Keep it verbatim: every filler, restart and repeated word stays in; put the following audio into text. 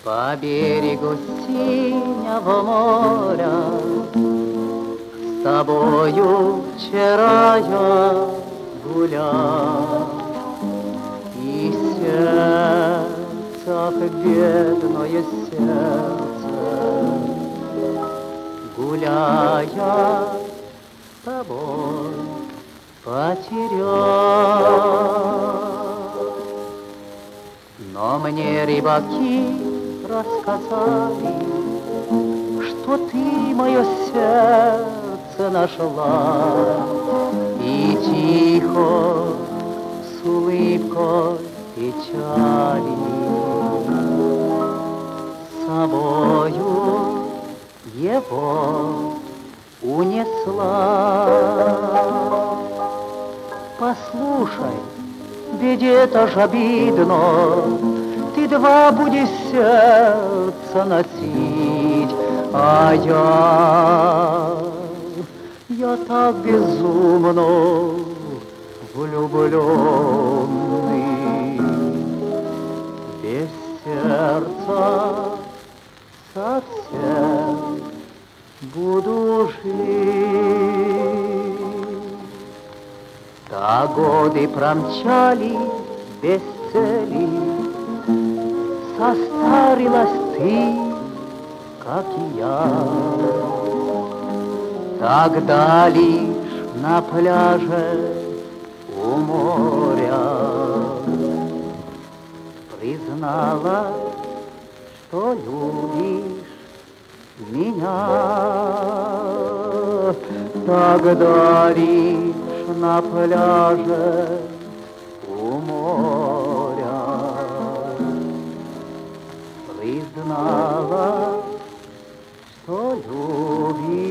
По берегу синего моря с тобою вчера я гулял, и сердце, бедное сердце, гуляя с тобой потерял. Но мне рыбаки рассказали, что ты мое сердце нашла, и тихо с улыбкой печали с собою его унесла. Послушай, ведь это ж обидно, ты два будешь сердца носить, а я, я так безумно влюбленный, без сердца совсем буду жить. Да годы промчали без цели, состарилась ты, как и я. Тогда лишь на пляже у моря признала, что любишь меня. Тогда лишь на пляже у моря признала, что любишь